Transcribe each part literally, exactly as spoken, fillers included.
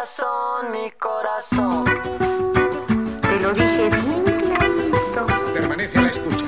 corazón, mi corazón. Te lo dije bien clarito. Permanece a la escucha.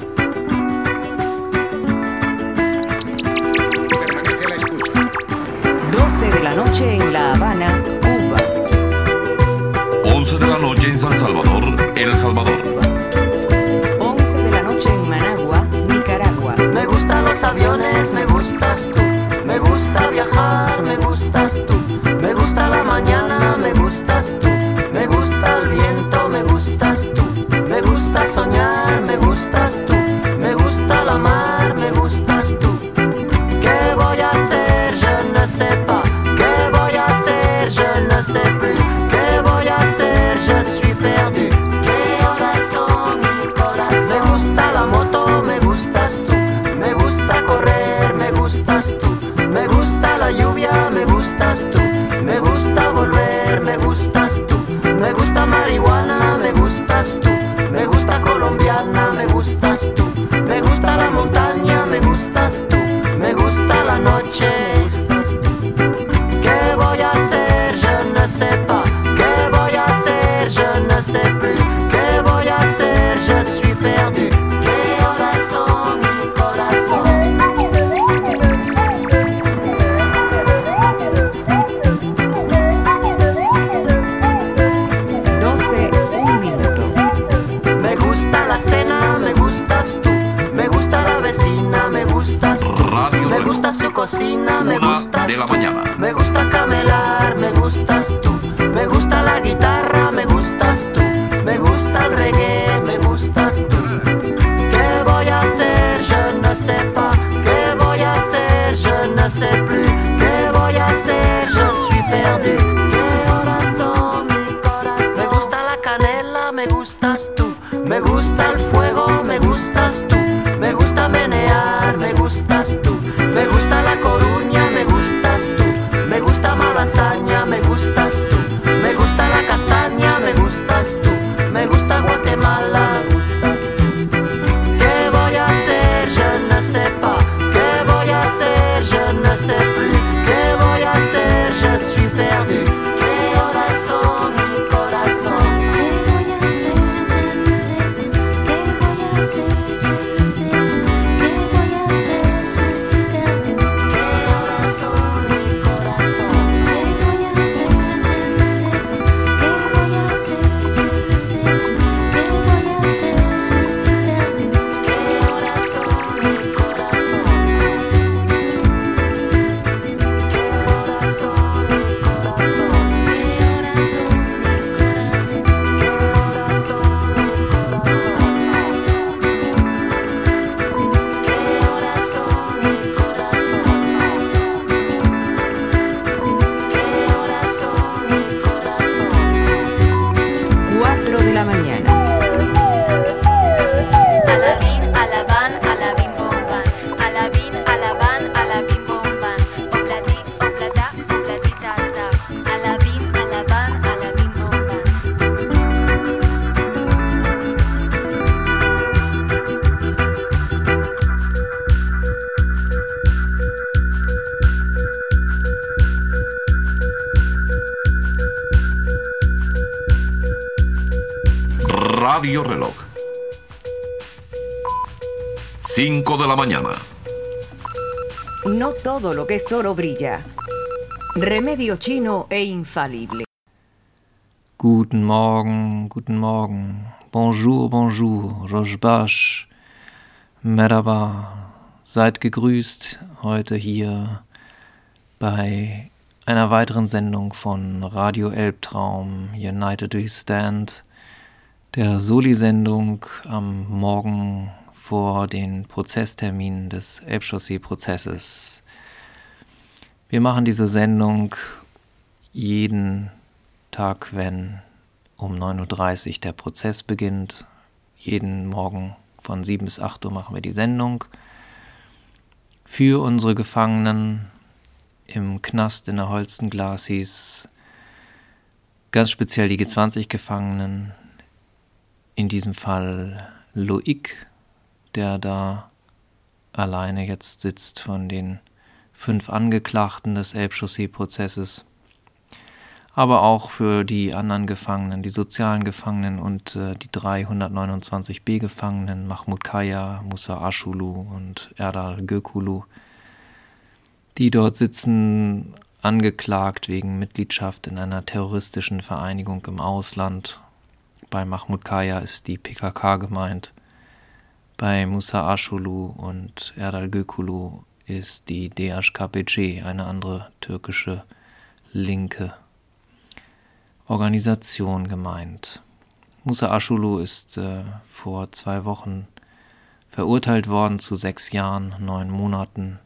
Permanece a la escucha. doce de la noche en La Habana, Cuba. once de la noche en San Salvador, El Salvador. once de la noche en Managua, Nicaragua. Me gustan los aviones, me gustas tú. Me gusta viajar, me gustas tú. Me gusta la mañana, me gustas tú. Me gusta el viento, me gustas tú. Me gusta soñar, me gustas tú. Me gusta la mar, me gustas tú. ¿Qué voy a hacer? Je ne sais pas. ¿Qué voy a hacer? Je ne sais plus. ¿Qué voy a hacer? Je suis perdu. ¿Qué corazón, mi corazón? Me gusta la moto, me gustas tú. Me gusta correr, me gustas tú. Me gusta la lluvia, me gustas tú. Me gusta volver, me gustas tú. Me gusta marihuana, me gustas tú. Me gusta colombiana, me gustas tú. Me gusta la montaña, me gustas tú. Me gusta la noche. ¿Qué voy a hacer? Je ne sais pas. ¿Qué voy a hacer? Je ne sais plus. ¿Qué voy a hacer? Je suis perdu. ¿Qué corazón, mi corazón? doce, un minuto. Me gusta la cena, me gustas tú. Me gusta la vecina, me gustas tú. Radio Me Reloj. gusta su cocina, me Una gustas de la tú. mañana. Me gusta camelar, me gustas tú. Me gusta la guitarra, me gustas tú. Me gusta el reggae, me gustas tú. ¿Qué voy a hacer? Je ne sais pas. ¿Qué voy a hacer? Je ne sais plus. ¿Qué voy a hacer? Je suis perdu. ¿Qué corazón, mi corazón? Me gusta la canela, me gustas tú. Me gusta el fuego, me gustas tú. Me gusta menear, me gustas tú. Me gusta La Coruña, me gustas tú. Me gusta Malasaña, me gustas tú. Me gusta la castaña, me gustas tú. Me gusta Guatemala, me gustas tú. ¿Qué voy a hacer? Je ne sais pas. ¿Qué voy a hacer? Je ne sais plus. ¿Qué voy a hacer? Je suis perdu. ¿Qué corazón, mi corazón? ¿Qué voy a hacer? Je ne sais pas. ¿Qué voy a hacer? Je ne sais pas. ¿Qué voy a hacer? Je suis perdu. ¿Qué corazón, mi corazón? ¿Qué voy a hacer? Je ne sais pas. ¿Qué voy a hacer? Je ne sais pas. ¿Qué voy a hacer? Je suis perdu. ¿Qué corazón, mi corazón? cuatro de la mañana. Alabín, alabán, alabín, bomban. Alabín, alabán, alabín, bomban. Obladi, oblada, obladitata. Alabín, alabán, alabín, bomban. Radio Reloj. cinco de la mañana. No todo lo que es oro brilla. Remedio chino e infalible. Guten Morgen, guten Morgen. Bonjour, bonjour. Rojbash. Merhaba. Seid gegrüßt heute hier bei einer weiteren Sendung von Radio Elbtraum, United We Stand, der Soli-Sendung am Morgen vor den Prozessterminen des Elbchaussee-Prozesses. Wir machen diese Sendung jeden Tag, wenn um neun Uhr dreißig der Prozess beginnt. Jeden Morgen von sieben bis acht Uhr machen wir die Sendung für unsere Gefangenen im Knast in der Holstenglasis, ganz speziell die G zwanzig Gefangenen, in diesem Fall Loic, der da alleine jetzt sitzt von den fünf Angeklagten des Elbchaussee-Prozesses. aber auch für die anderen Gefangenen, die sozialen Gefangenen und äh, die dreihundertneunundzwanzig B-Gefangenen, Mahmud Kaya, Musa Ashulu und Erdal Gökulu, die dort sitzen, angeklagt wegen Mitgliedschaft in einer terroristischen Vereinigung im Ausland. Bei Mahmud Kaya ist die P K K gemeint. Bei Musa Ashulu und Erdal Gökulu ist die D H K P C, eine andere türkische linke Organisation, gemeint. Musa Ashulu ist äh, vor zwei Wochen verurteilt worden zu sechs Jahren, neun Monaten.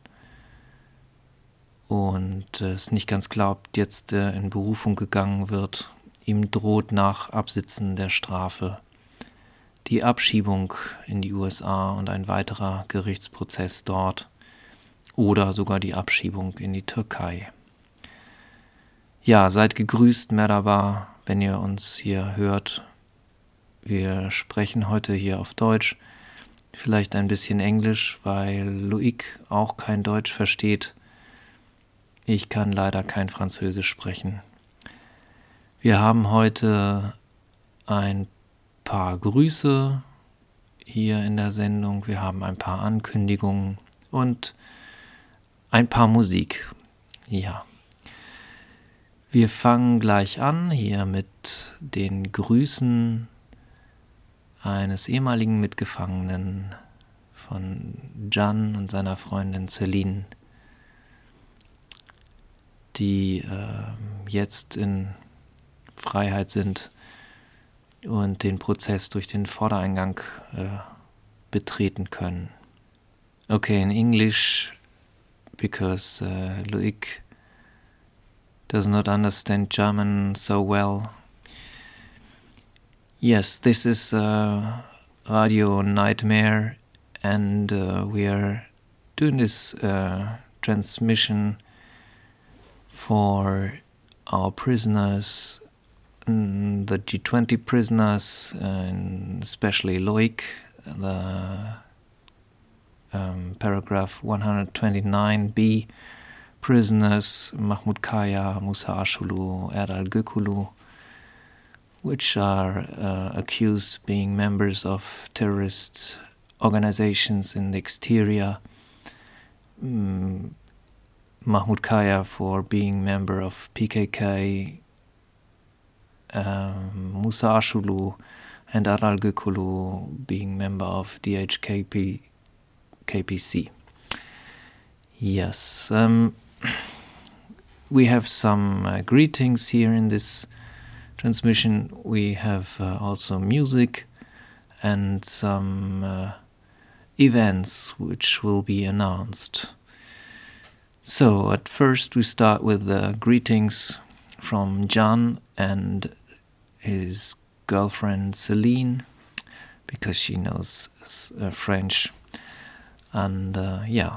Und es äh, ist nicht ganz klar, ob jetzt äh, in Berufung gegangen wird. Ihm droht nach Absitzen der Strafe die Abschiebung in die U S A und ein weiterer Gerichtsprozess dort oder sogar die Abschiebung in die Türkei. Ja, seid gegrüßt, Merhaba, wenn ihr uns hier hört. Wir sprechen heute hier auf Deutsch, vielleicht ein bisschen Englisch, weil Loïc auch kein Deutsch versteht. Ich kann leider kein Französisch sprechen. Wir haben heute ein paar Grüße hier in der Sendung, wir haben ein paar Ankündigungen und ein paar Musik. Ja. Wir fangen gleich an hier mit den Grüßen eines ehemaligen Mitgefangenen von Can und seiner Freundin Celine, die äh, jetzt in Freiheit sind und den Prozess durch den Vordereingang äh, betreten können. Okay, in English, because uh, Loïc does not understand German so well. Yes, this is uh, Radio Nightmare, and uh, we are doing this uh, transmission for our prisoners, mm, the G twenty prisoners, and especially Loïc, the um, paragraph one twenty-nine B prisoners, Mahmud Kaya, Musa Ashulu, Erdal Gökulu, which are uh, accused being members of terrorist organizations in the exterior. Mm, Mahmud Kaya for being member of P K K, um, Musa Ashulu and Erdal Gökulu being member of D H K P C. Yes, um, we have some uh, greetings here in this transmission. We have uh, also music and some uh, events which will be announced. So at first we start with the greetings from Can and his girlfriend Celine, because she knows uh, French. And uh, yeah.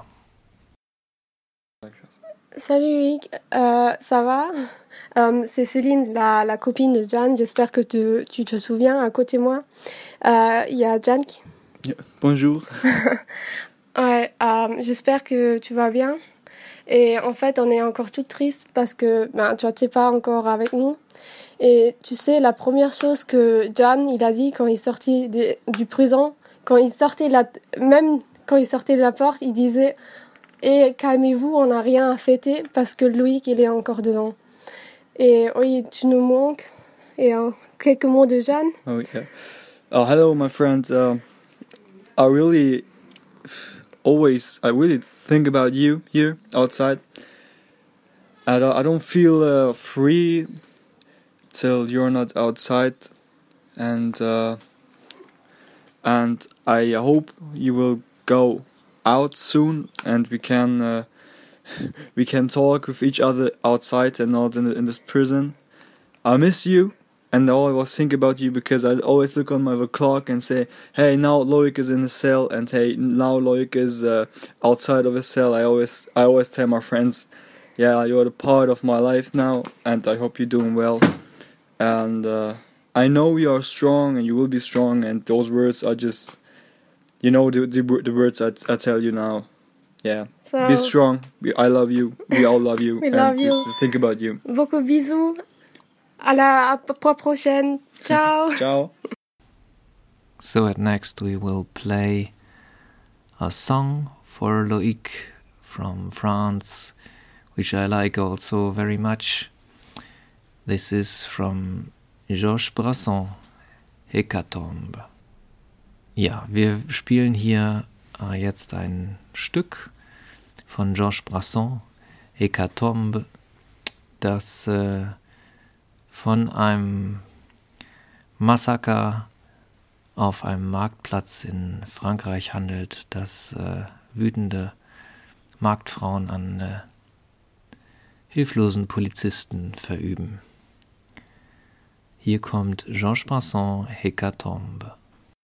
Salut Loïc, euh, ça va? euh, C'est Céline, la, la copine de Can. J'espère que te, tu te souviens. À côté de moi, il euh, y a Can qui... Yeah. Bonjour. Ouais, euh, j'espère que tu vas bien. Et en fait, on est encore toutes tristes parce que ben, tu n'étais pas encore avec nous. Et tu sais, la première chose que Can, il a dit quand il sortait de, du prison, quand il sortait la, même quand il sortait de la porte, il disait « Et calmez-vous, on n'a rien à fêter parce que Loïc, il est encore dedans. » Et oui, tu nous manques. Et euh, quelques mots de Can. Oh, yeah. Oh, hello, my friend. Uh, I really... Always, I really think about you here outside. I don't, I don't feel uh, free till you're not outside, and uh, and I hope you will go out soon, and we can uh, we can talk with each other outside and not in, the, in this prison. I miss you. And I always think about you because I always look on my clock and say, hey, now Loïc is in the cell, and hey, now Loïc is uh, outside of the cell. I always I always tell my friends, yeah, you're a part of my life now, and I hope you're doing well. And uh, I know you are strong, and you will be strong, and those words are just, you know, the the, the words I, I tell you now. Yeah, so, be strong. We, I love you. We all love you. We love and you. We think about you. Beaucoup bisous. À la à prochaine. Ciao. Ciao. So at next we will play a song for Loïc from France, which I like also very much. This is from Georges Brassens, Hécatombe. Ja, wir spielen hier äh, jetzt ein Stück von Georges Brassens, Hécatombe, das äh, von einem Massaker auf einem Marktplatz in Frankreich handelt, das äh, wütende Marktfrauen an äh, hilflosen Polizisten verüben. Hier kommt Georges Brassens, Hécatombe.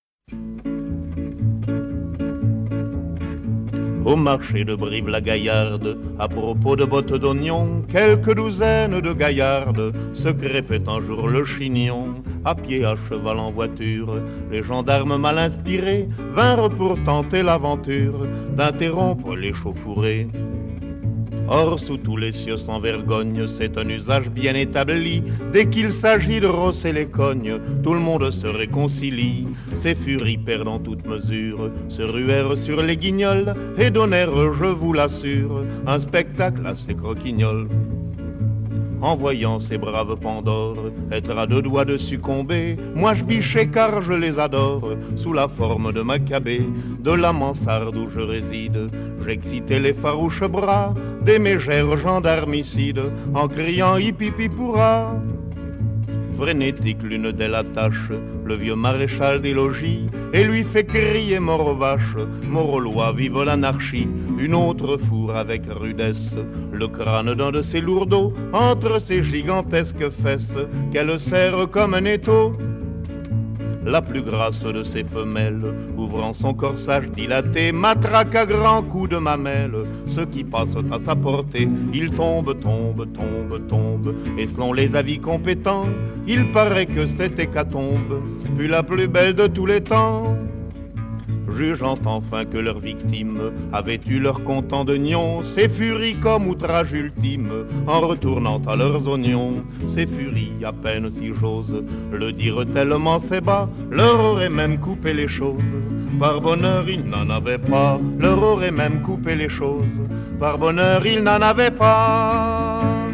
Au marché de Brive-la-Gaillarde, à propos de bottes d'oignon, quelques douzaines de gaillardes se crêpaient un jour le chignon. À pied, à cheval, en voiture, les gendarmes mal inspirés vinrent pour tenter l'aventure d'interrompre l'échauffourée. Or, sous tous les cieux sans vergogne, c'est un usage bien établi. Dès qu'il s'agit de rosser les cognes, tout le monde se réconcilie. Ces furies perdant toute mesure se ruèrent sur les guignols et donnèrent, je vous l'assure, un spectacle assez croquignol. En voyant ces braves Pandores être à deux doigts de succomber, moi je bichais car je les adore, sous la forme de Maccabée, de la mansarde où je réside. J'excitais les farouches bras des mégères gendarmicides, en criant hip-hip-hip-hourra. Frénétique, l'une d'elles attache le vieux maréchal des logis et lui fait crier mort aux vaches, mort aux lois, vive l'anarchie. Une autre fourre avec rudesse le crâne d'un de ses lourdeaux entre ses gigantesques fesses qu'elle serre comme un étau. La plus grasse de ses femelles, ouvrant son corsage dilaté, matraque à grands coups de mamelle ceux qui passent à sa portée. Il tombe, tombe, tombe, tombe, et selon les avis compétents, il paraît que cette hécatombe fut la plus belle de tous les temps. Jugeant enfin que leurs victimes avaient eu leur comptant de nions, ces furies comme outrage ultime, en retournant à leurs oignons, ces furies, à peine si j'ose le dire tellement c'est bas, leur auraient même coupé les choses. Par bonheur, ils n'en avaient pas, leur auraient même coupé les choses. Par bonheur, ils n'en avaient pas.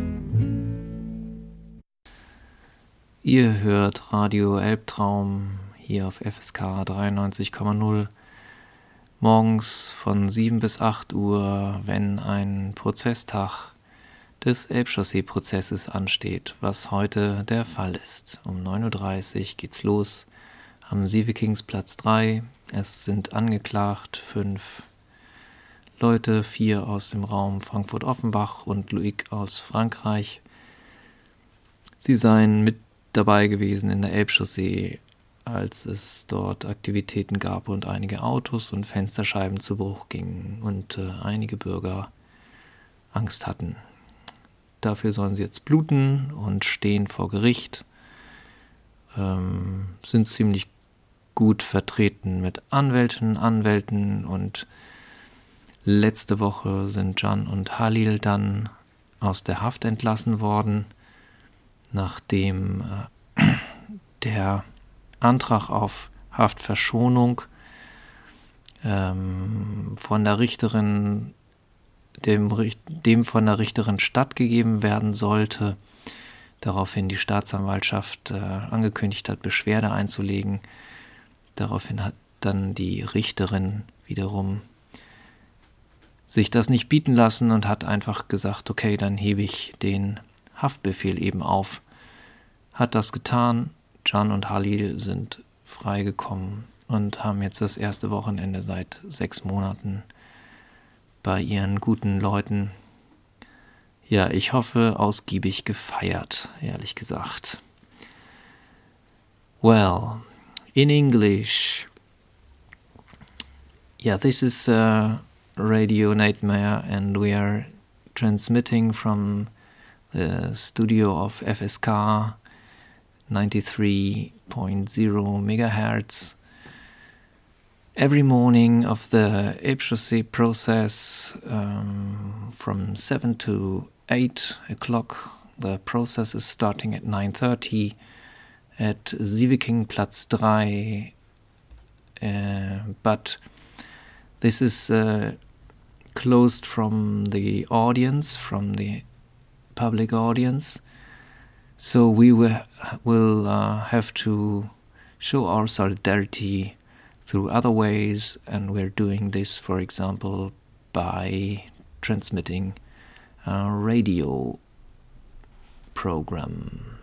Ihr hört Radio Elbtraum hier auf F S K dreiundneunzig Komma null, morgens von sieben bis acht Uhr, wenn ein Prozesstag des Elbchaussee-Prozesses ansteht, was heute der Fall ist. Um neun Uhr dreißig geht's los am Sievekingsplatz drei. Es sind angeklagt fünf Leute, vier aus dem Raum Frankfurt-Offenbach und Loïc aus Frankreich. Sie seien mit dabei gewesen in der Elbchaussee, als es dort Aktivitäten gab und einige Autos und Fensterscheiben zu Bruch gingen und äh, einige Bürger Angst hatten. Dafür sollen sie jetzt bluten und stehen vor Gericht, ähm, sind ziemlich gut vertreten mit Anwälten, Anwälten und letzte Woche sind Can und Halil dann aus der Haft entlassen worden, nachdem äh, der Antrag auf Haftverschonung ähm, von der Richterin, dem, dem von der Richterin stattgegeben werden sollte, daraufhin die Staatsanwaltschaft äh, angekündigt hat, Beschwerde einzulegen. Daraufhin hat dann die Richterin wiederum sich das nicht bieten lassen und hat einfach gesagt, okay, dann hebe ich den Haftbefehl eben auf. Hat das getan. Can und Halil sind freigekommen und haben jetzt das erste Wochenende seit sechs Monaten bei ihren guten Leuten. Ja, ich hoffe, ausgiebig gefeiert, ehrlich gesagt. Well, in English, yeah, this is uh, Radio Nightmare and we are transmitting from the studio of F S K ninety-three point zero megahertz every morning of the Elbchaussee process um, from seven to eight o'clock The process is starting at nine thirty at Sievekingplatz three, uh, but this is uh, closed from the audience, from the public audience, so we will, will uh, have to show our solidarity through other ways, and we're doing this, for example, by transmitting a radio program.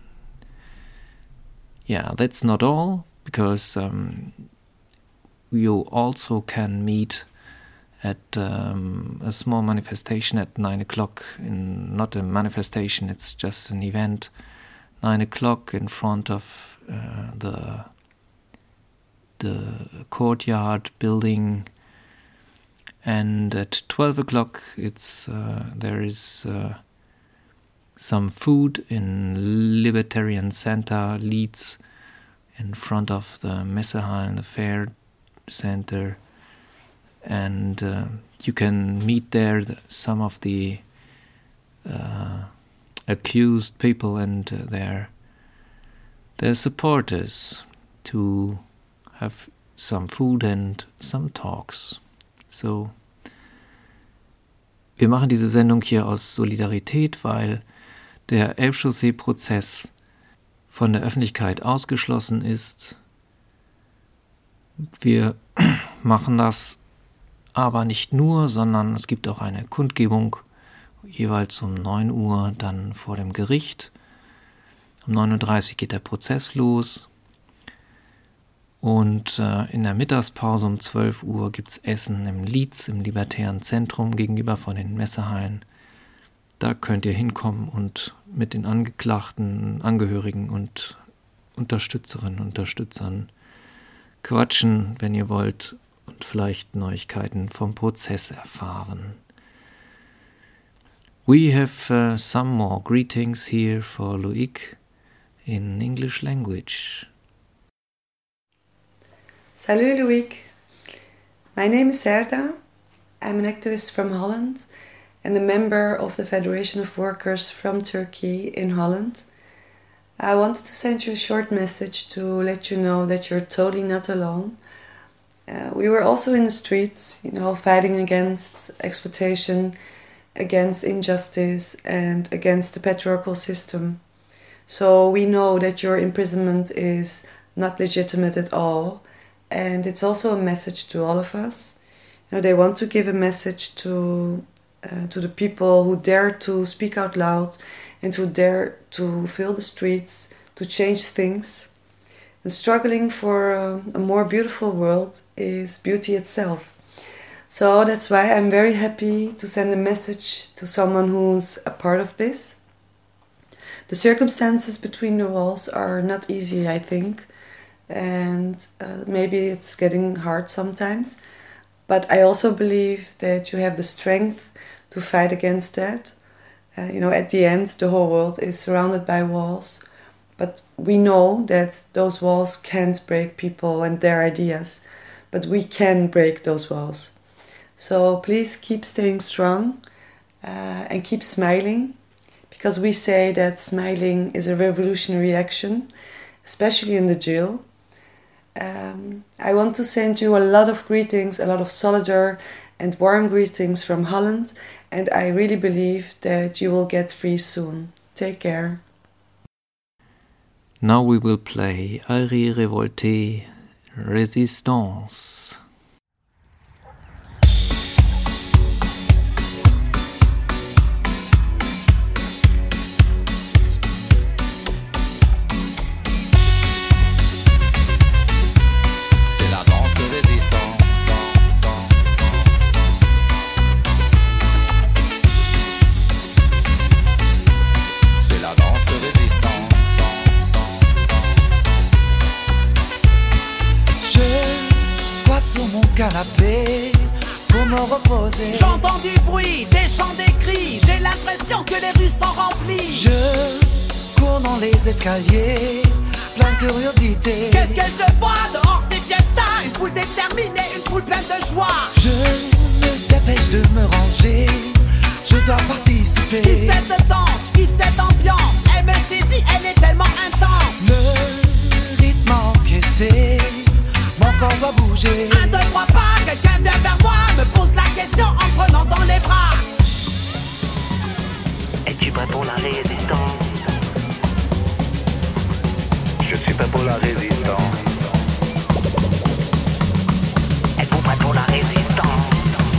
Yeah, that's not all, because um, you also can meet at um, a small manifestation at nine o'clock. In, not a manifestation, it's just an event. nine o'clock in front of uh, the the courtyard building, and at twelve o'clock it's uh, there is uh, some food in Libertarian Center Leeds, in front of the Messehallen, the fair center, and uh, you can meet there the, some of the uh, accused people and uh, their their supporters to have some food and some talks. So, wir machen diese Sendung hier aus Solidarität, weil der Elbchaussee-Prozess von der Öffentlichkeit ausgeschlossen ist. Wir machen das aber nicht nur, sondern es gibt auch eine Kundgebung, jeweils um neun Uhr dann vor dem Gericht. Um neun Uhr dreißig geht der Prozess los. Und äh, in der Mittagspause um zwölf Uhr gibt es Essen im Leeds, im Libertären Zentrum gegenüber von den Messehallen. Da könnt ihr hinkommen und mit den Angeklagten, Angehörigen und Unterstützerinnen und Unterstützern quatschen, wenn ihr wollt, und vielleicht Neuigkeiten vom Prozess erfahren. We have uh, some more greetings here for Loïc in English language. Salut Loïc, my name is Serda. I'm an activist from Holland and a member of the Federation of Workers from Turkey in Holland. I wanted to send you a short message to let you know that you're totally not alone. Uh, we were also in the streets, you know, fighting against exploitation, against injustice and against the patriarchal system. So we know that your imprisonment is not legitimate at all. And it's also a message to all of us. You know, they want to give a message to uh, to the people who dare to speak out loud and who dare to fill the streets, to change things. And struggling for a, a more beautiful world is beauty itself. So that's why I'm very happy to send a message to someone who's a part of this. The circumstances between the walls are not easy, I think. And uh, maybe it's getting hard sometimes, but I also believe that you have the strength to fight against that. Uh, you know, at the end, the whole world is surrounded by walls, but we know that those walls can't break people and their ideas, but we can break those walls. So please keep staying strong uh, and keep smiling, because we say that smiling is a revolutionary action, especially in the jail. Um, I want to send you a lot of greetings, a lot of solidar and warm greetings from Holland, and I really believe that you will get free soon. Take care. Now we will play Arie Revolté, Résistance. Canapé pour me reposer. J'entends du bruit, des chants, des cris. J'ai l'impression que les rues sont remplies. Je cours dans les escaliers, plein de curiosité. Qu'est-ce que je vois dehors, c'est fiesta. Une foule déterminée, une foule pleine de joie. Je me dépêche de me ranger je dois participer. J'kiffe cette danse, j'kiffe cette ambiance. Elle me saisit, elle est tellement intense. Le rythme encaissé, mon corps doit bouger. Un, deux, trois pas, quelqu'un vient vers moi, me pose la question en prenant dans les bras. Es-tu prêt pour la résistance? Je suis prêt pour la résistance. Êtes-vous prêt pour la résistance?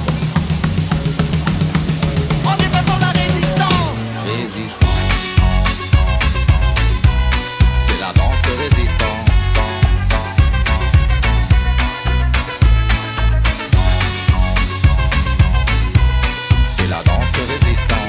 On est prêt pour la résistance. Résistance. C'est la danse de résistance. C'est la danse de résistance.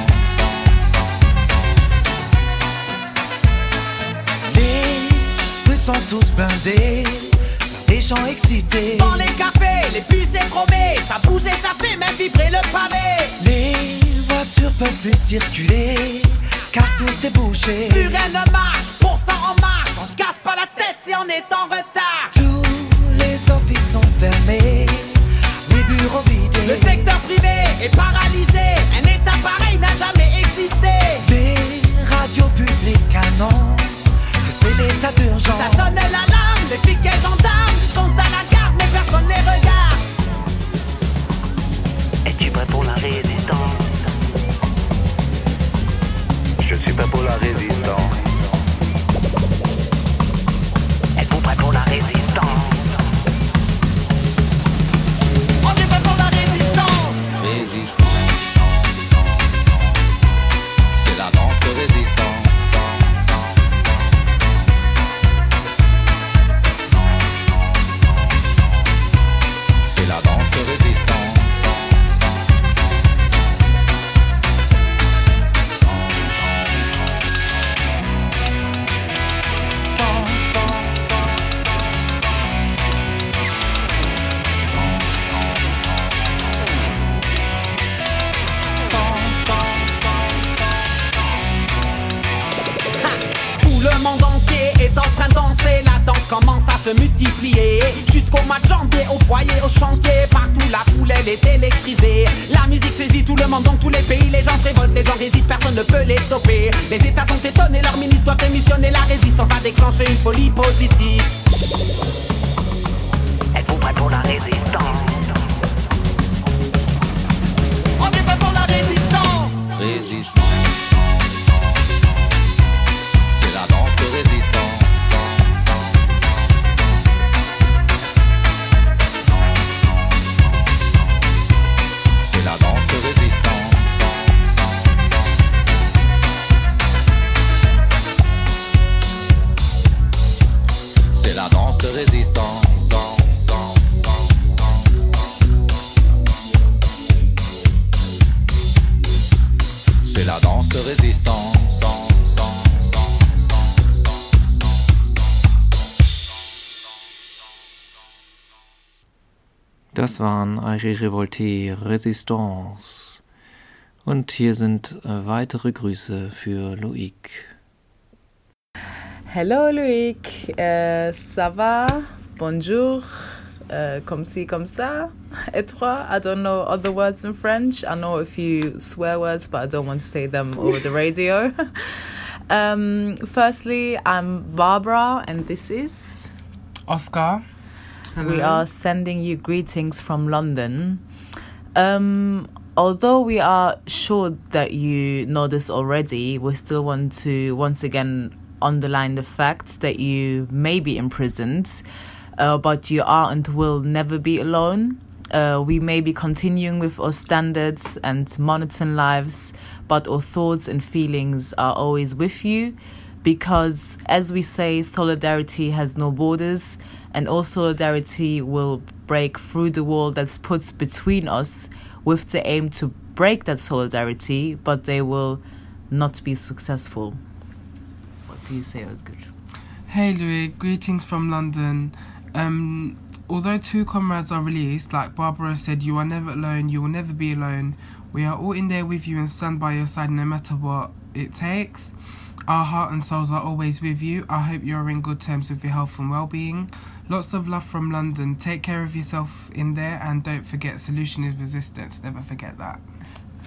Les rues sont tous blindées, les gens excités. Dans les cafés, les bus écromés, ça bouge et ça fait même vibrer le pavé. Les voitures peuvent plus circuler, car tout est bouché. Plus rien ne marche, pour ça on marche. On se casse pas la tête si on est en retard. Tous les offices sont fermés, les bureaux vidés. Le secteur privé est paralysé, un état pareil n'a jamais existé. Des radios publiques annoncent que c'est l'état d'urgence. Ça sonne l'alarme, les flics et gendarmes sont à la garde mais personne les regarde. Es-tu prêt pour la résistance? Je suis prêt pour la résistance. Êtes-vous prêt pour la résistance? On est prêt pour la résistance. Résistance. C'est la danse de résistance. C'est la danse de résistance. Tout le monde entier est en train de danser. La danse commence à se multiplier. Jusqu'au match janvier, au foyer, au chantier. Partout la foule elle est électrisée. La musique saisit tout le monde dans tous les pays. Les gens se révoltent, les gens résistent, personne ne peut les stopper. Les états sont étonnés, leurs ministres doivent démissionner. La résistance a déclenché une folie positive. Êtes-vous prêt pour la résistance? On est prêt pour la résistance. Résistance. C'est la danse de résistance. C'est la danse de résistance. C'est la danse de résistance. C'est la danse de résistance. Das waren Aire Revolté Resistance. Und hier sind äh, weitere Grüße für Loïc. Hello Loïc, euh, ça va? Bonjour, euh, comme ci, comme ça, et toi? I don't know other words in French. I know a few swear words, but I don't want to say them over the radio. um, firstly, I'm Barbara, and this is... Oscar. Hello. We are sending you greetings from London. Um, although we are sure that you know this already, we still want to once again underline the fact that you may be imprisoned, uh, but you are and will never be alone. Uh, we may be continuing with our standards and monotone lives, but our thoughts and feelings are always with you, because, as we say, solidarity has no borders, and all solidarity will break through the wall that's put between us with the aim to break that solidarity, but they will not be successful. What do you say was good? Hey Louis, greetings from London. Um, although two comrades are released, like Barbara said, you are never alone, you will never be alone. We are all in there with you and stand by your side no matter what it takes. Our heart and souls are always with you. I hope you are in good terms with your health and well-being. Lots of love from London. Take care of yourself in there, and don't forget, solution is resistance. Never forget that.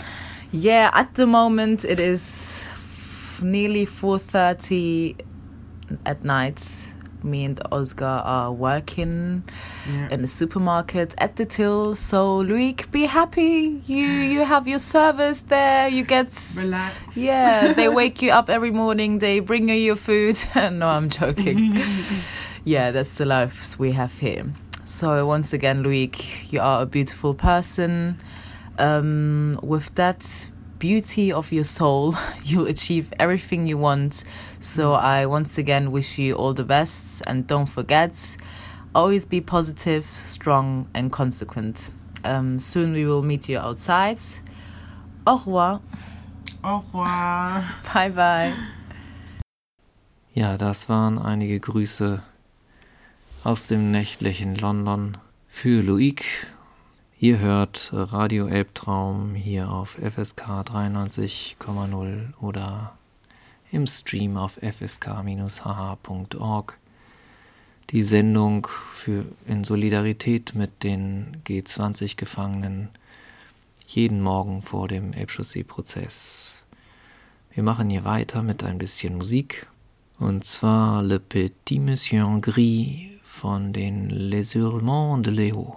Yeah, at the moment it is f- nearly four thirty at night. Me and Oscar are working Yeah. in the supermarket at the till. So Loic, be happy. You you have your service there. You get Relax. Yeah, they wake you up every morning. They bring you your food. No, I'm joking. Yeah, that's the lives we have here. So once again, Loic, you are a beautiful person. Um, with that beauty of your soul, you'll achieve everything you want. So I once again wish you all the best, and don't forget, always be positive, strong and consequent. Um, soon we will meet you outside. Au revoir. Au revoir. Bye bye. Ja, das waren einige Grüße aus dem nächtlichen London für Loic. Ihr hört Radio Elbtraum hier auf F S K dreiundneunzig Komma null oder im Stream auf f s k dash h h punkt org. Die Sendung für in Solidarität mit den G zwanzig Gefangenen jeden Morgen vor dem Elbchaussee-Prozess. Wir machen hier weiter mit ein bisschen Musik, und zwar Le Petit Monsieur en Gris von den Les Hurlements de Léo.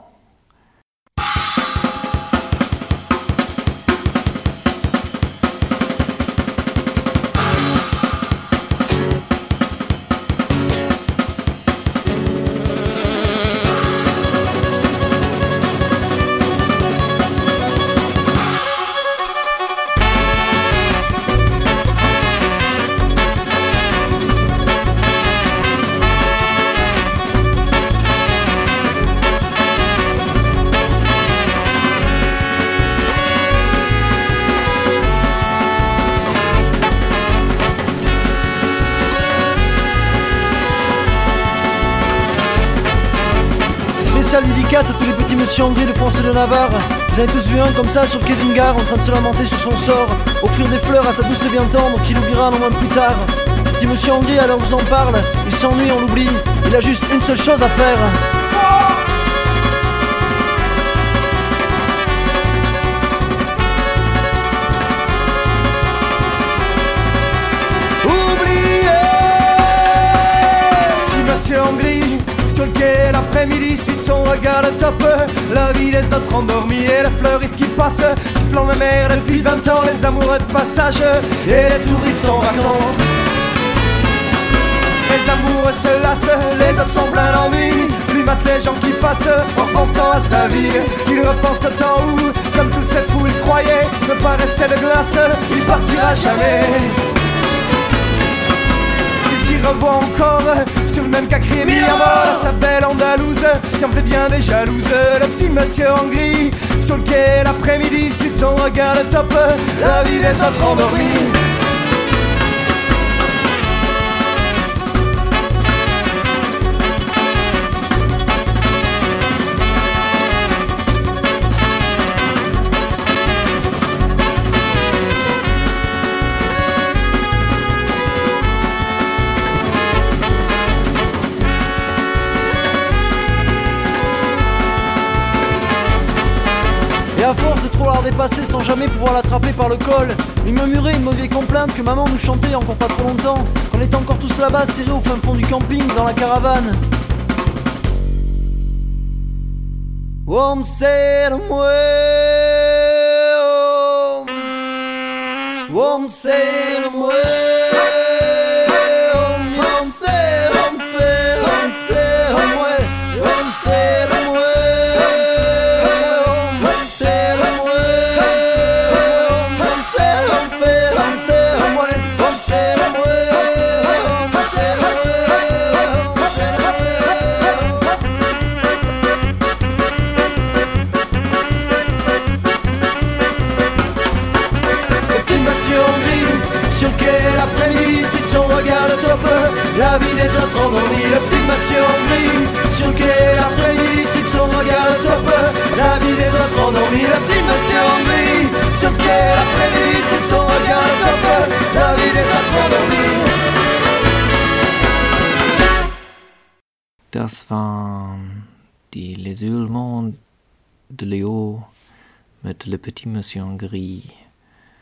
Dédicace à tous les petits monsieur en gris de France et de Navarre. Vous avez tous vu un comme ça sur le quai d'une gare, en train de se lamenter sur son sort, offrir des fleurs à sa douce et bien tendre qu'il oubliera un moment plus tard. Petit monsieur en gris, alors vous en parle, il s'ennuie, on l'oublie, il a juste une seule chose à faire. Monsieur en gris, sur le quai l'après-midi, suit son regard de top. La vie des autres endormis et la fleuriste qui passe, sifflant ma mère depuis vingt ans, les amoureux de passage et les touristes en vacances. Les amoureux se lassent, les autres sont pleins d'ennui. Lui mate les gens qui passent en pensant à sa vie. Il repense au temps où, comme tous ces fous, il croyait ne pas rester de glace, il partira jamais. Revoit encore sur le même cacri Miramol, sa belle Andalouse qui en faisait bien des jalouses. Le petit monsieur en gris sur le quai l'après-midi, suit son regard de top, la vie des autres endormis. Et à force de trop la dépasser sans jamais pouvoir l'attraper par le col, il murmurait une mauvaise complainte que maman nous chantait il y a encore pas trop longtemps, qu'on était encore tous là-bas serrés au fin fond du camping dans la caravane. Om Serum Om Serum Om Serum Om Serum Om Serum la vie des autres endormis, le petit monsieur en gris sur le quai l'après-midi, c'est son regard top. La vie des autres endormis, le petit monsieur en gris sur le quai l'après-midi, c'est son regard top. La vie des autres endormis. Das waren die Les Hurlements de Léo mit Le Petit Monsieur en Gris.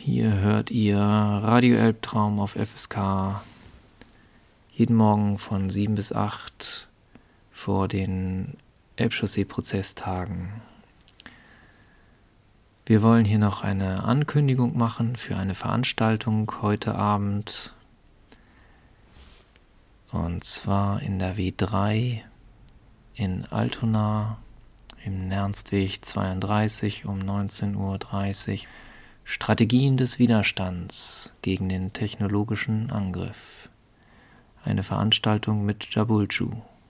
Hier hört ihr Radio Elbtraum auf F S K jeden Morgen von sieben bis acht vor den Elbchaussee-Prozesstagen. Wir wollen hier noch eine Ankündigung machen für eine Veranstaltung heute Abend. Und zwar in der W drei in Altona im Nernstweg zweiunddreißig um neunzehn Uhr dreißig. Strategien des Widerstands gegen den technologischen Angriff. Eine Veranstaltung mit Jabulju.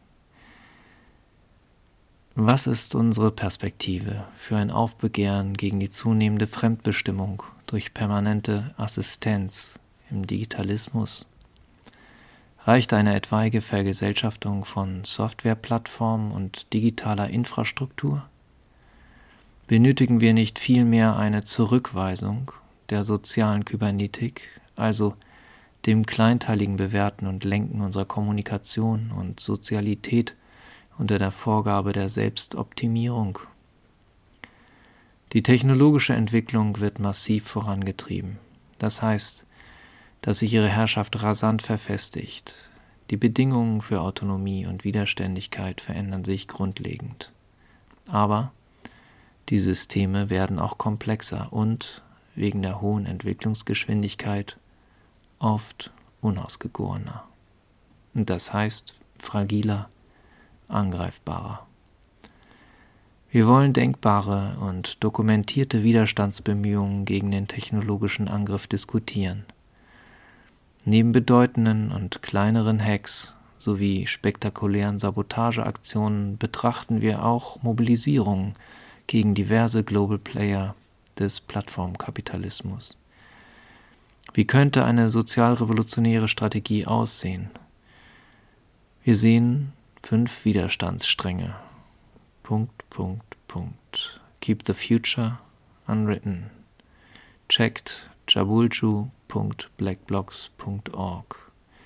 Was ist unsere Perspektive für ein Aufbegehren gegen die zunehmende Fremdbestimmung durch permanente Assistenz im Digitalismus? Reicht eine etwaige Vergesellschaftung von Softwareplattformen und digitaler Infrastruktur? Benötigen wir nicht vielmehr eine Zurückweisung der sozialen Kybernetik, also dem kleinteiligen Bewerten und Lenken unserer Kommunikation und Sozialität unter der Vorgabe der Selbstoptimierung? Die technologische Entwicklung wird massiv vorangetrieben. Das heißt, dass sich ihre Herrschaft rasant verfestigt. Die Bedingungen für Autonomie und Widerständigkeit verändern sich grundlegend. Aber die Systeme werden auch komplexer und, wegen der hohen Entwicklungsgeschwindigkeit, oft unausgegorener. Und das heißt fragiler, angreifbarer. Wir wollen denkbare und dokumentierte Widerstandsbemühungen gegen den technologischen Angriff diskutieren. Neben bedeutenden und kleineren Hacks sowie spektakulären Sabotageaktionen betrachten wir auch Mobilisierungen gegen diverse Global Player des Plattformkapitalismus. Wie könnte eine sozialrevolutionäre Strategie aussehen? Wir sehen fünf Widerstandsstränge. Punkt, Punkt, Punkt. Keep the future unwritten. Checkt jabulju punkt blackblocks punkt org.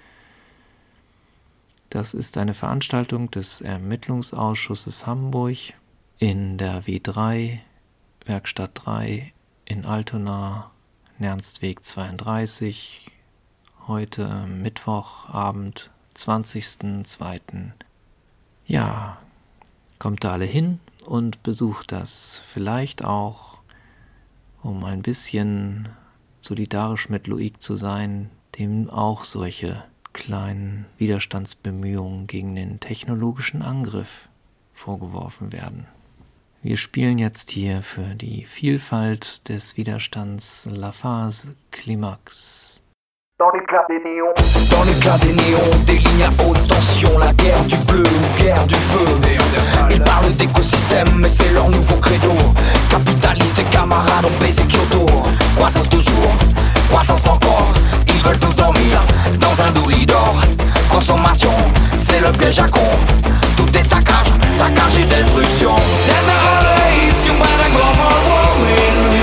Das ist eine Veranstaltung des Ermittlungsausschusses Hamburg in der W drei, Werkstatt drei in Altona, Nernstweg zweiunddreißig, heute Mittwochabend, zwanzigsten zweiten Ja, kommt da alle hin und besucht das. Vielleicht auch, um ein bisschen solidarisch mit Loic zu sein, dem auch solche kleinen Widerstandsbemühungen gegen den technologischen Angriff vorgeworfen werden. Wir spielen jetzt hier für die Vielfalt des Widerstands La Phase Climax. Dans l'éclat des néons, dans l'éclat des néons, des lignes à haute tension, la guerre du bleu ou guerre du feu. Ils parlent d'écosystème, mais c'est leur nouveau credo. Capitalistes et camarades ont baisé Kyoto. Croissance toujours, croissance encore. Ils veulent tous dormir dans un doux lit d'or. Consommation, c'est le piège à con. Tout est saccage, saccage et destruction. Démarration by the global warming.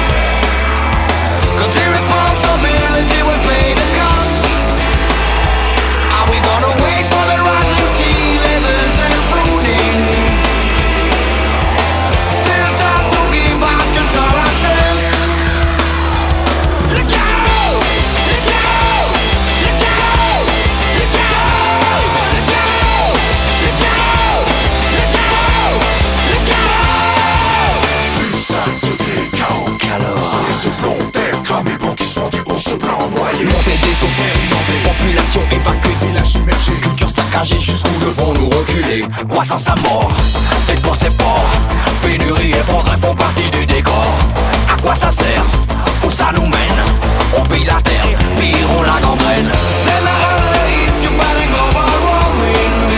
Cause irresponsibility will pay the cost. Are we gonna wait for the rising sea levels and flooding? Still time to give up to try our chance. Look out! Look out! Look out! Look out! Look out! Look out! Look out! Look out! Pulsate des chaos, calors de plomb, terre cramé, bon qui se font du ours blanc noyé. Montée des eaux, population évacuée, village submergé, culture saccagée, jusqu'où devons-nous reculer? Croissance à mort, et pour ses ports, pénurie et progrès font partie du décor. À quoi ça sert? Où ça nous mène? On pille la terre, pirons la gangrène. Démarration by the global warming.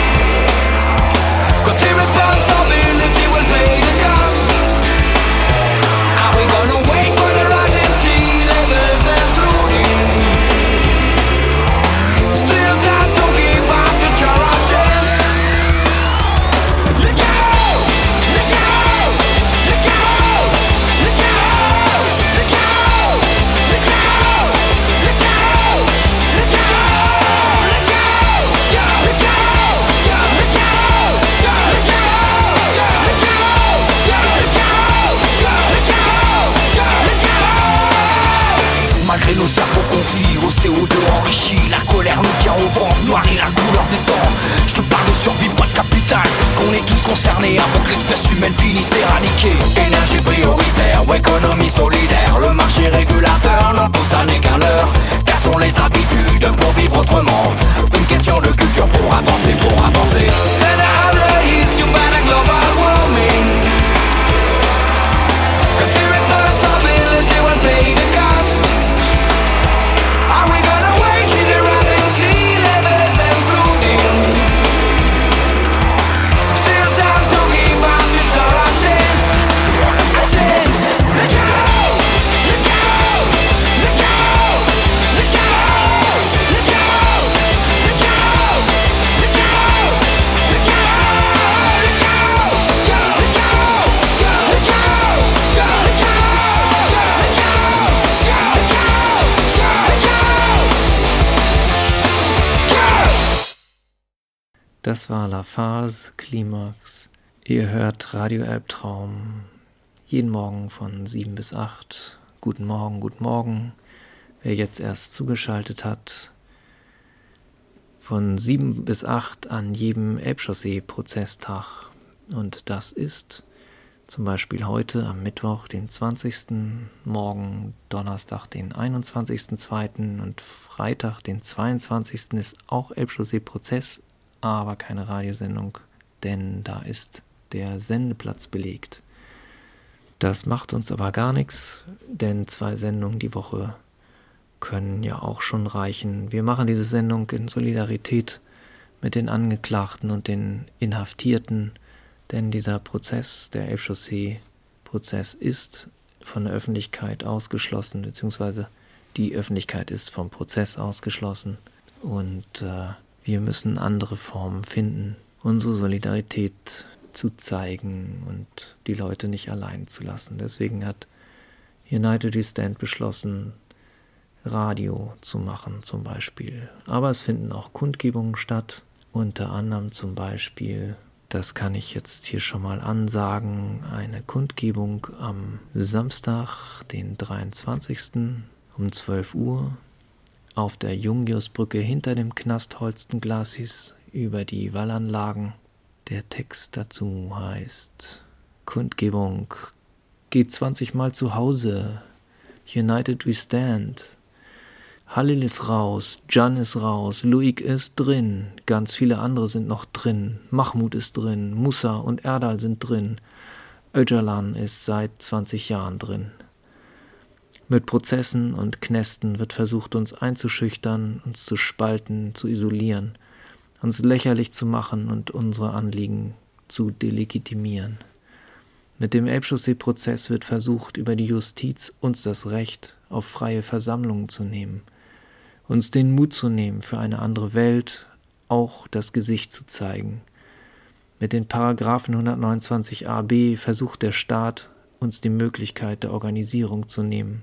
Cause irresponsibility will pay the cost. Are we gonna wait for the rising sea levels and flooding? Still time to give up to try our chance. Look out! Look out! Look out! Look out! Look out! Look out! Look out! semaine finissait raniquée. Énergie prioritaire ou économie solidaire, le marché régulateur, non tout ça n'est qu'un leurre. Quelles sont les habitudes pour vivre autrement? Une question de culture pour avancer, pour avancer. And the other is human global warming. Cause irresponsibility will pay the cost. Are we gonna wait till the rising sea levels and flooding? Still time to give us each other a chance, a chance. Let go, let go, let go, let go, let go, let go, let go, let go, let go, let go, let go, let go, Das war La Phase, Klimax. Ihr hört Radio Albtraum jeden Morgen von sieben bis acht. Guten Morgen, guten Morgen. Wer jetzt erst zugeschaltet hat, von sieben bis acht an jedem Elbchaussee-Prozesstag. Und das ist zum Beispiel heute am Mittwoch, den zwanzigsten, morgen Donnerstag, den einundzwanzigsten zweiten und Freitag, den zweiundzwanzigsten ist auch Elbchaussee-Prozess, aber keine Radiosendung, denn da ist der Sendeplatz belegt. Das macht uns aber gar nichts, denn zwei Sendungen die Woche können ja auch schon reichen. Wir machen diese Sendung in Solidarität mit den Angeklagten und den Inhaftierten, denn dieser Prozess, der Elbchaussee-Prozess, ist von der Öffentlichkeit ausgeschlossen, beziehungsweise die Öffentlichkeit ist vom Prozess ausgeschlossen und äh, wir müssen andere Formen finden, unsere Solidarität zu zeigen und die Leute nicht allein zu lassen. Deswegen hat United We Stand beschlossen, Radio zu machen zum Beispiel. Aber es finden auch Kundgebungen statt, unter anderem zum Beispiel, das kann ich jetzt hier schon mal ansagen, eine Kundgebung am Samstag, den dreiundzwanzigsten um zwölf Uhr auf der Jungiusbrücke hinter dem Knast Holstenglasis über die Wallanlagen. Der Text dazu heißt: Kundgebung, geht zwanzig Mal zu Hause, United We Stand. Halil ist raus, Can ist raus, Luik ist drin, ganz viele andere sind noch drin, Mahmoud ist drin, Musa und Erdal sind drin, Öcalan ist seit zwanzig Jahren drin. Mit Prozessen und Knästen wird versucht, uns einzuschüchtern, uns zu spalten, zu isolieren, uns lächerlich zu machen und unsere Anliegen zu delegitimieren. Mit dem Elbchaussee-Prozess wird versucht, über die Justiz uns das Recht auf freie Versammlungen zu nehmen, uns den Mut zu nehmen, für eine andere Welt auch das Gesicht zu zeigen. Mit den Paragraphen hundertneunundzwanzig a b versucht der Staat, uns die Möglichkeit der Organisierung zu nehmen.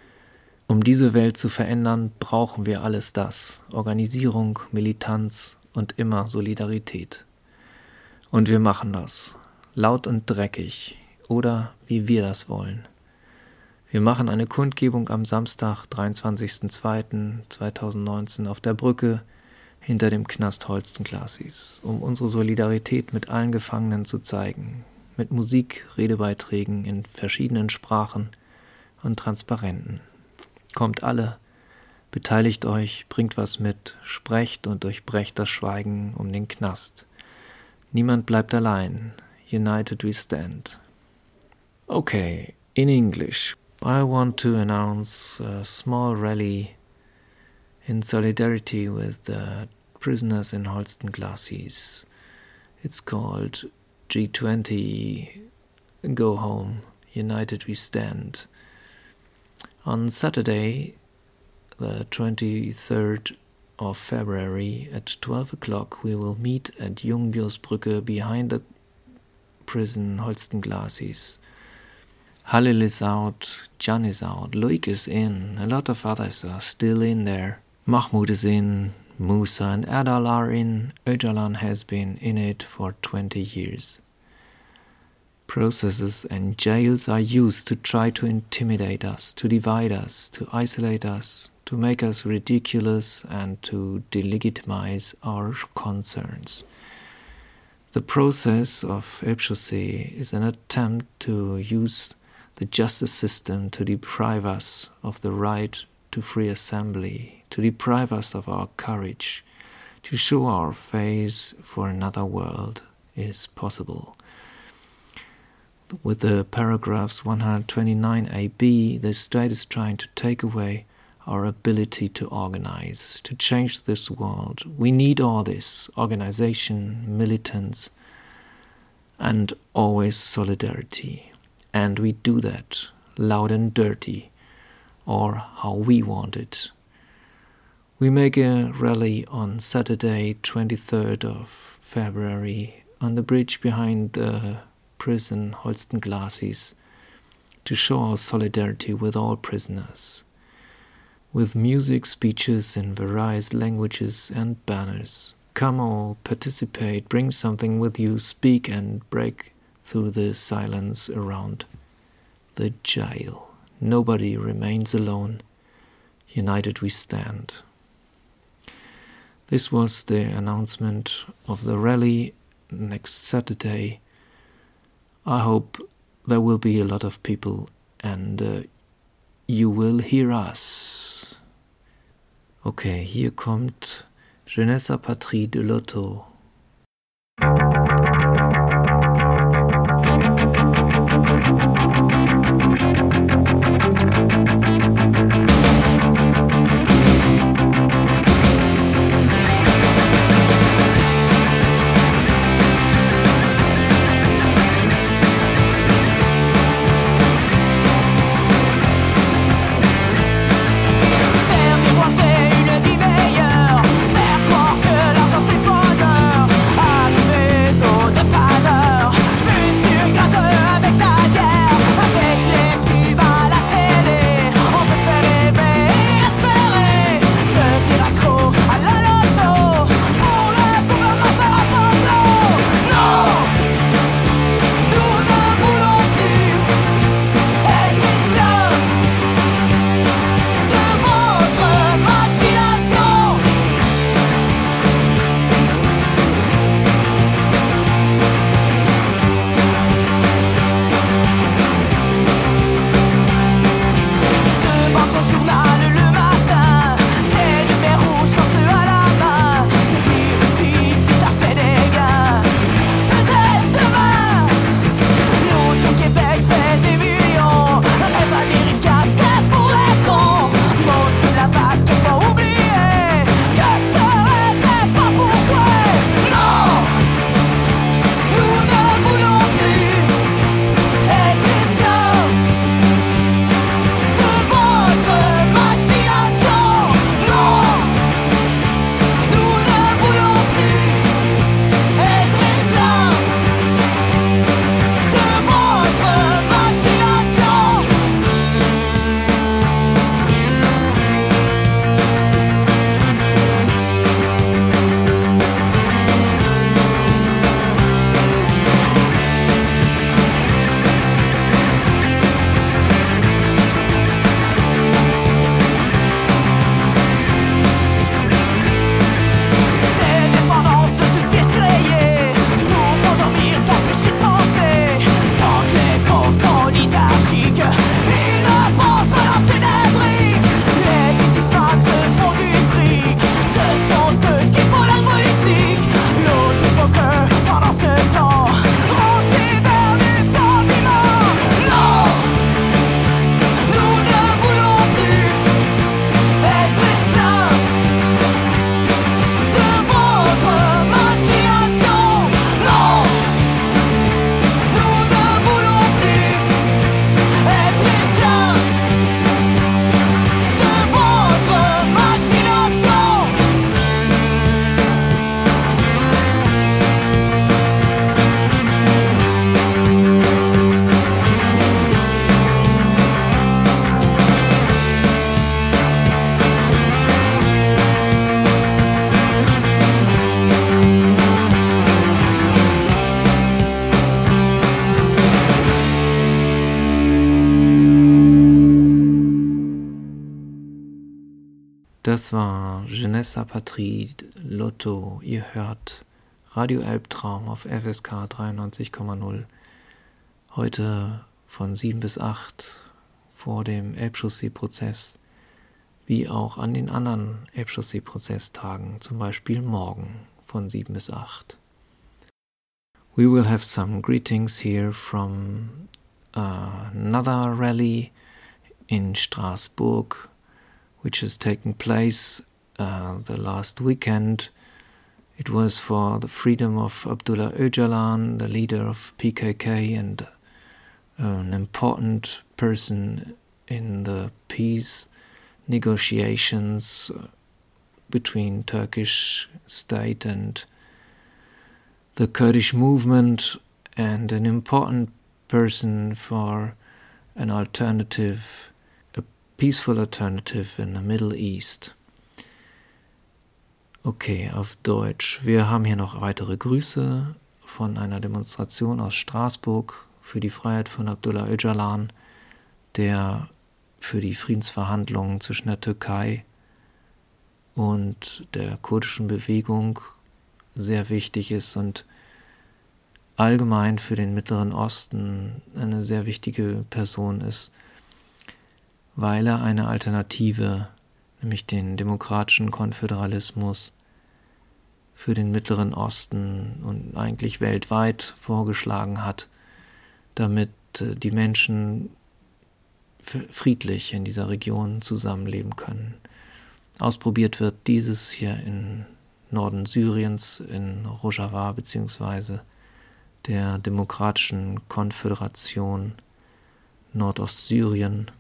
Um diese Welt zu verändern, brauchen wir alles das: Organisierung, Militanz und immer Solidarität. Und wir machen das, laut und dreckig, oder wie wir das wollen. Wir machen eine Kundgebung am Samstag, dreiundzwanzigsten zweiten zweitausendneunzehn auf der Brücke hinter dem Knast Holstenglasis, um unsere Solidarität mit allen Gefangenen zu zeigen, mit Musik, Redebeiträgen in verschiedenen Sprachen und Transparenten. Kommt alle, beteiligt euch, bringt was mit, sprecht und durchbrecht das Schweigen um den Knast. Niemand bleibt allein. United We Stand. Okay, in English, I want to announce a small rally in solidarity with the prisoners in Holstenglasis. It's called G twenty Go Home, United We Stand. On Saturday, the twenty-third of February at twelve o'clock, we will meet at Jungiusbrücke behind the prison Holstenglasis. Halil is out, Can is out, Luik is in, a lot of others are still in there. Mahmoud is in, Musa and Erdal are in, Öcalan has been in it for twenty years. Processes and jails are used to try to intimidate us, to divide us, to isolate us, to make us ridiculous and to delegitimize our concerns. The process of Elbchaussee is an attempt to use the justice system to deprive us of the right to free assembly, to deprive us of our courage, to show our face for another world is possible. With the paragraphs one twenty-nine A B, the state is trying to take away our ability to organize, to change this world. We need all this, organization, militants, and always solidarity. And we do that, loud and dirty, or how we want it. We make a rally on Saturday, twenty-third of February, on the bridge behind the prison Holsten Glacis, to show our solidarity with all prisoners, with music, speeches in various languages and banners. Come all, participate, bring something with you, speak and break through the silence around the jail. Nobody remains alone. United we stand. This was the announcement of the rally next Saturday. I hope there will be a lot of people and uh, you will hear us. Okay, hier kommt Jeunesse à Patrie de Lotto. Das war Jeunesse à Patrie Lotto. Ihr hört Radio Albtraum auf F S K dreiundneunzig Komma null. Heute von sieben bis acht vor dem Elbchaussee-Prozess, wie auch an den anderen Elbchaussee-Prozesstagen, zum Beispiel morgen von sieben bis acht. We will have some greetings here from uh, another rally in Strasbourg, which has taken place uh, the last weekend. It was for the freedom of Abdullah Öcalan, the leader of P K K and an important person in the peace negotiations between Turkish state and the Kurdish movement, and an important person for an alternative, a peaceful alternative in the Middle East. Okay, auf Deutsch. Wir haben hier noch weitere Grüße von einer Demonstration aus Straßburg für die Freiheit von Abdullah Öcalan, der für die Friedensverhandlungen zwischen der Türkei und der kurdischen Bewegung sehr wichtig ist und allgemein für den Mittleren Osten eine sehr wichtige Person ist, weil er eine Alternative, nämlich den demokratischen Konföderalismus, für den Mittleren Osten und eigentlich weltweit vorgeschlagen hat, damit die Menschen friedlich in dieser Region zusammenleben können. Ausprobiert wird dieses hier im Norden Syriens, in Rojava bzw. der Demokratischen Konföderation Nordostsyrien,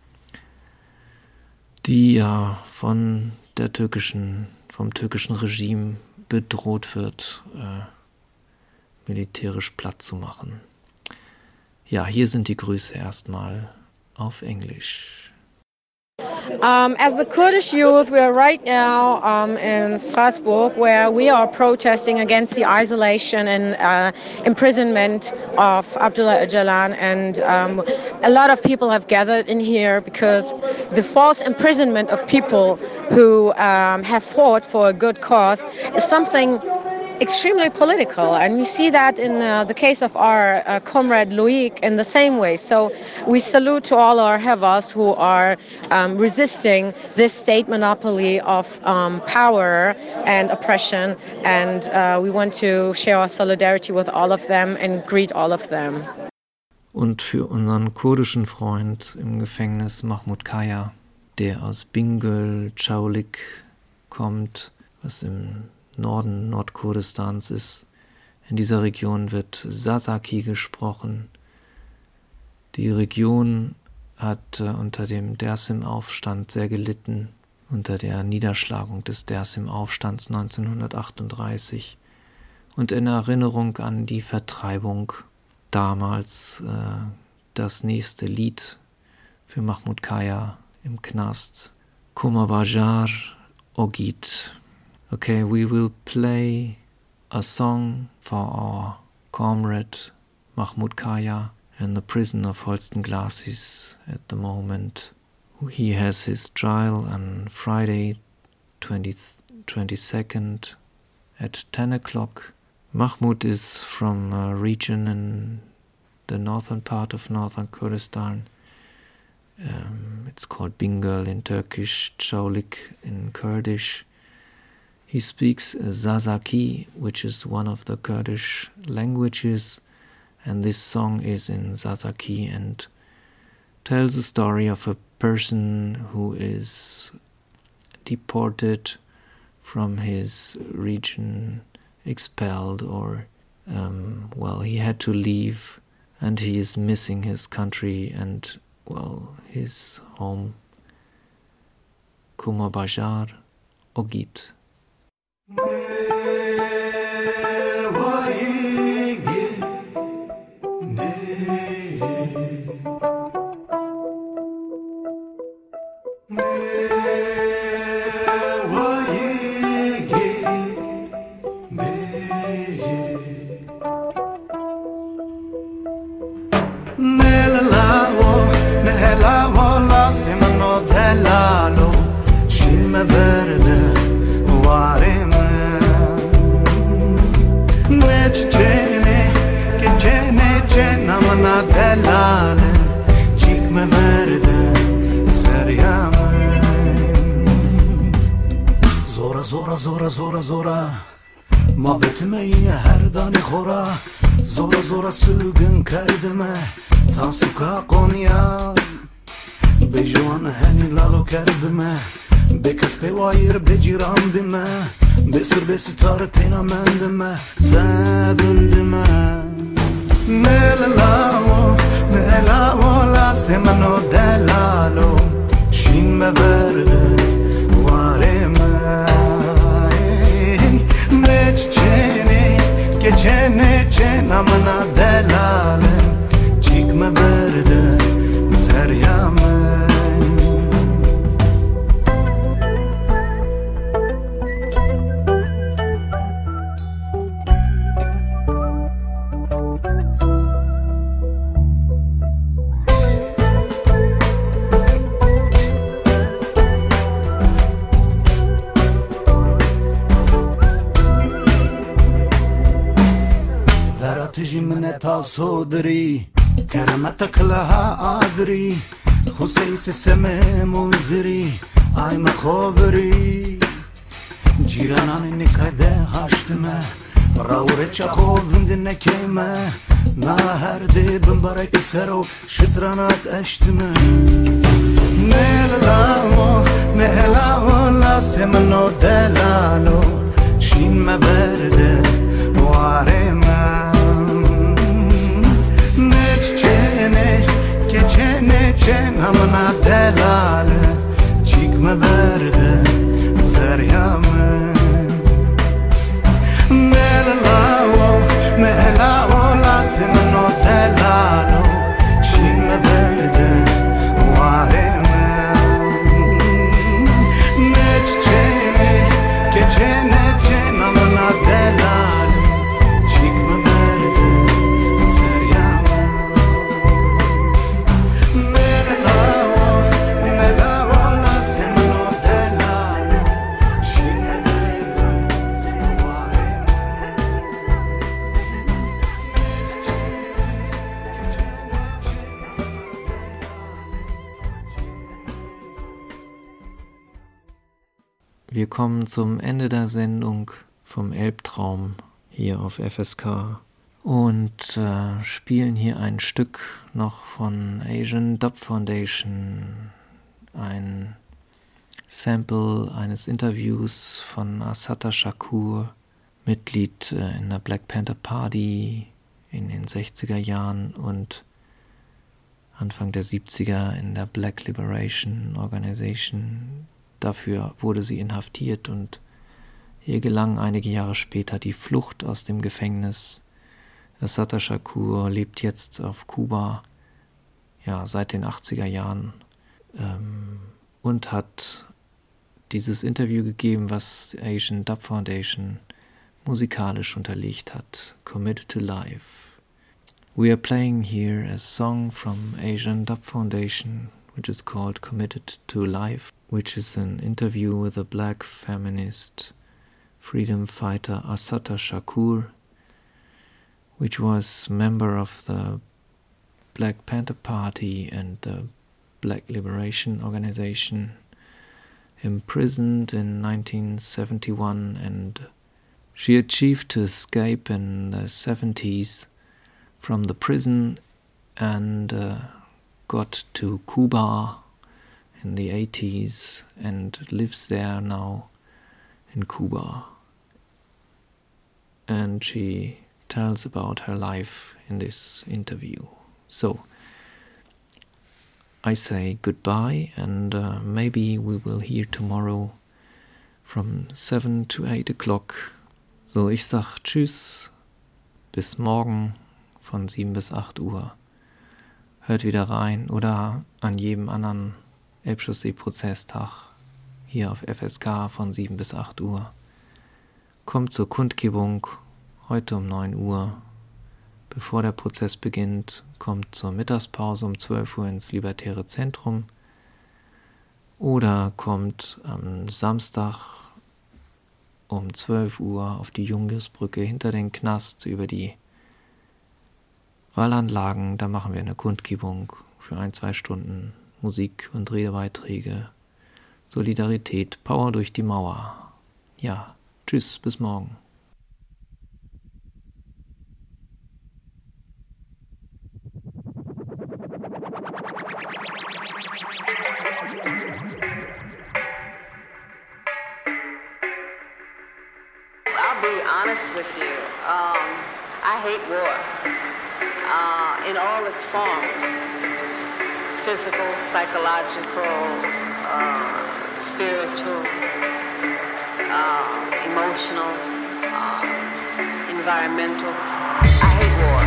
die ja von der türkischen, vom türkischen Regime bedroht wird, äh, militärisch platt zu machen. Ja, hier sind die Grüße erstmal auf Englisch. Um, as the Kurdish youth, we are right now um, in Strasbourg, where we are protesting against the isolation and uh, imprisonment of Abdullah Öcalan, and um, a lot of people have gathered in here because the false imprisonment of people who um, have fought for a good cause is something extremely political, and we see that in uh, the case of our uh, comrade Loic in the same way. So we salute to all our Hevas who are um, resisting this state monopoly of um, power and oppression, and uh, we want to share our solidarity with all of them and greet all of them. Und für unseren kurdischen Freund im Gefängnis Mahmud Kaya, der aus Bingöl, Çaulik kommt, was im Norden Nordkurdistans ist. In dieser Region wird Sasaki gesprochen. Die Region hat äh, unter dem Dersim-Aufstand sehr gelitten, unter der Niederschlagung des Dersim-Aufstands neunzehnhundertachtunddreißig. Und in Erinnerung an die Vertreibung damals äh, das nächste Lied für Mahmud Kaya im Knast, Kuma Bajar Ogit. Okay, we will play a song for our comrade Mahmud Kaya in the prison of Holsten Glacis at the moment. He has his trial on Friday, twenty-second at ten o'clock. Mahmud is from a region in the northern part of northern Kurdistan. Um, it's called Bingöl in Turkish, Çaulik in Kurdish. He speaks Sasaki, which is one of the Kurdish languages, and this song is in Sasaki and tells the story of a person who is deported from his region, expelled, or, um, well, he had to leave, and he is missing his country and, well, his home. Kuma Bajar Ogit. Verde, وعرم زورا زورا زورا زورا ما بتمه هر دانی خورا زورا زورا سوگن کردمه تا سوکا قونیا به جوان هنی لالو کردمه به کس پیوایر به جیران بمه به سر به ستاره تینا مندمه سبندمه ملالاو ملالاو لاسه منو دلالو شین مبرده وارمه مچ چنه که چنه چنه منا دلاله چیک مبرده سریامه تا صدری کرمتك لها عذري خسيس سمه منذري ay مخابري جيرانان نكده هاشتمه راوره چخوند نکمه ما هر دی بمبارک سرو شترانات اشتمه مهلاو مهلاو لاسه منو دلالو شین مبرده وارمه چنه چنه منا دلاله چیک مبرده سریامه مهلاو مهلاو لاسه منو دلالو چین مبرده وارمه نچ چنه که چنه چنه منا دلاله چیک مبرده سریامه Wir kommen zum Ende der Sendung vom Elbtraum hier auf F S K und äh, spielen hier ein Stück noch von Asian Dub Foundation, ein Sample eines Interviews von Assata Shakur, Mitglied äh, in der Black Panther Party in den sechziger Jahren und Anfang der siebziger in der Black Liberation Organization. Dafür wurde sie inhaftiert und ihr gelang einige Jahre später die Flucht aus dem Gefängnis. Assata Shakur lebt jetzt auf Kuba, ja, seit den achtziger Jahren ähm, und hat dieses Interview gegeben, was Asian Dub Foundation musikalisch unterlegt hat, Committed to Life. We are playing here a song from Asian Dub Foundation, which is called Committed to Life, which is an interview with a black feminist freedom fighter Assata Shakur, which was member of the Black Panther Party and the Black Liberation Organization, imprisoned in nineteen seventy-one, and she achieved to escape in the seventies from the prison and uh, got to Cuba in the eighties and lives there now in Cuba. And she tells about her life in this interview. So, I say goodbye, and uh, maybe we will hear tomorrow from seven to eight o'clock. So, ich sag tschüss, bis morgen von sieben bis acht Uhr. Hört wieder rein oder an jedem anderen Elbchaussee-Prozesstag hier auf F S K von sieben bis acht Uhr. Kommt zur Kundgebung heute um neun Uhr. Bevor der Prozess beginnt, kommt zur Mittagspause um zwölf Uhr ins Libertäre Zentrum oder kommt am Samstag um zwölf Uhr auf die Jungiusbrücke hinter den Knast über die Wallanlagen. Da machen wir eine Kundgebung für ein, zwei Stunden. Musik und Redebeiträge, Solidarität, Power durch die Mauer. Ja, tschüss, bis morgen. I'll be honest with you. Um, I hate war uh, in all its forms. Physical, psychological, uh, spiritual, uh, emotional, uh, environmental. I hate war.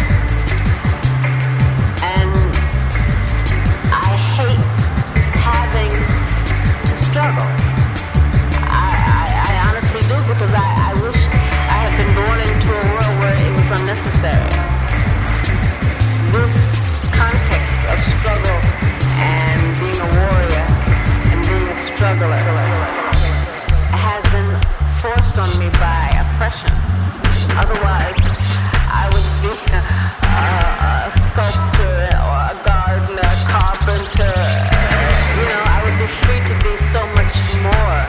And I hate having to struggle. I, I, I honestly do, because I, I wish I had been born into a world where it was unnecessary. This context of struggle and being a warrior and being a struggler has been forced on me by oppression. Otherwise, I would be a, a sculptor or a gardener, a carpenter. You know, I would be free to be so much more.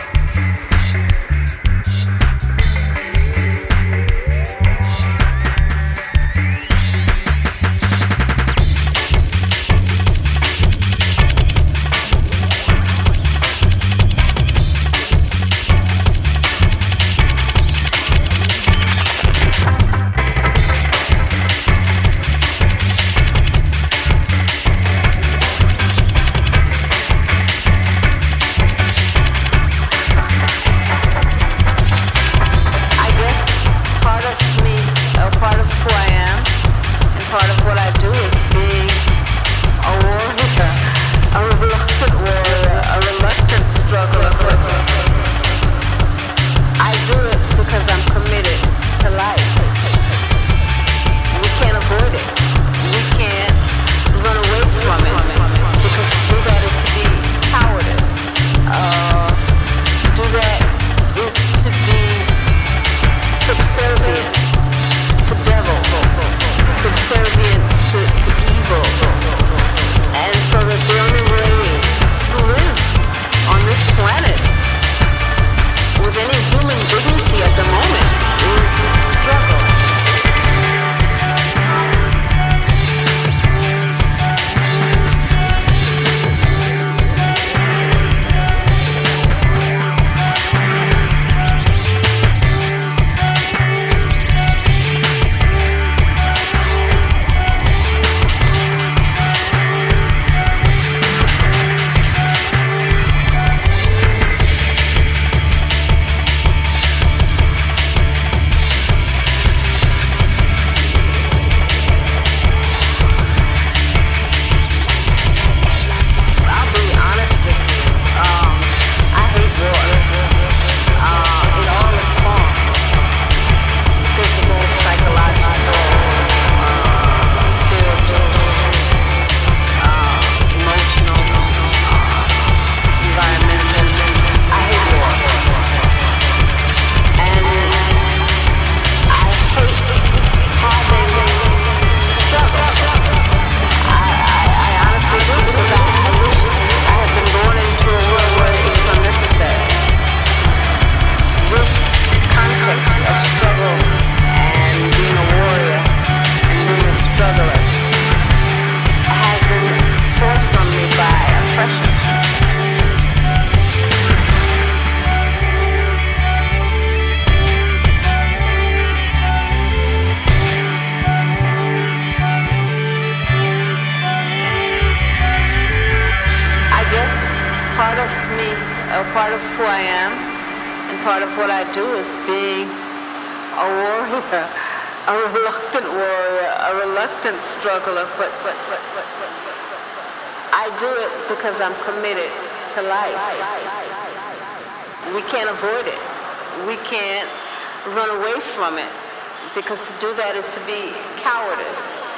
part of who I am, and part of what I do is being a warrior, a reluctant warrior, a reluctant struggler, but, but, but, but, but, but, but I do it because I'm committed to life. We can't avoid it. We can't run away from it, because to do that is to be cowardice.